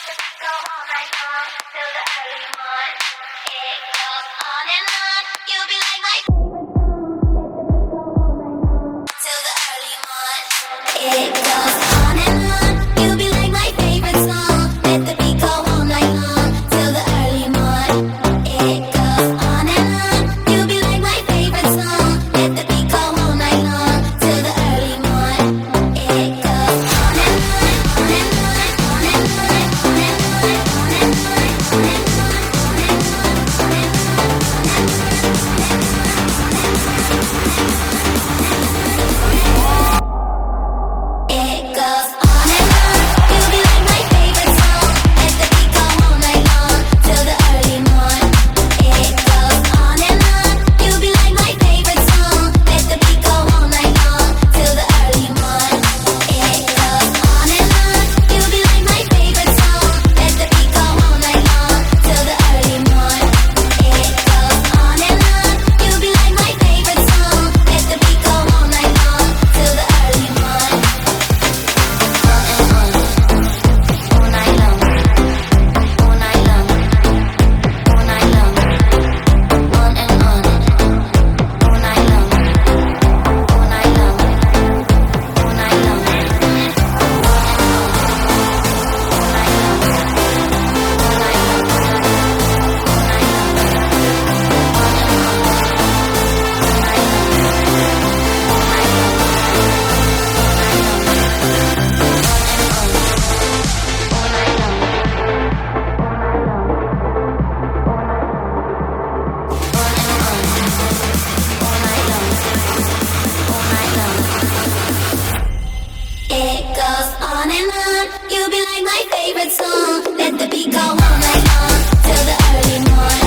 Go all night long till the early morning. It goes on and on. You'll be like my till the early morning. It goes on and on. You'll be like my favorite song. Let the beat go all night long till the early morning. It goes on and on. You'll be like my favorite song. Let the beat go all night long till the early morning. It goes on and on, on and on, on and on, on and on, on and on, on and it goes on and on. You'll be like my favorite song. Let the beat go all night long till the early morning. It goes on and on. You'll be like my favorite song. Let the beat go all night long till the early morning. It goes on and on. You'll be like my favorite song. Let the beat go all night long till the early morning. It goes on and on. You'll be like my favorite song. Let the beat go all night long till the early morning. It goes on and on. You'll be like my favorite song. Let the beat go all night long till the early morning.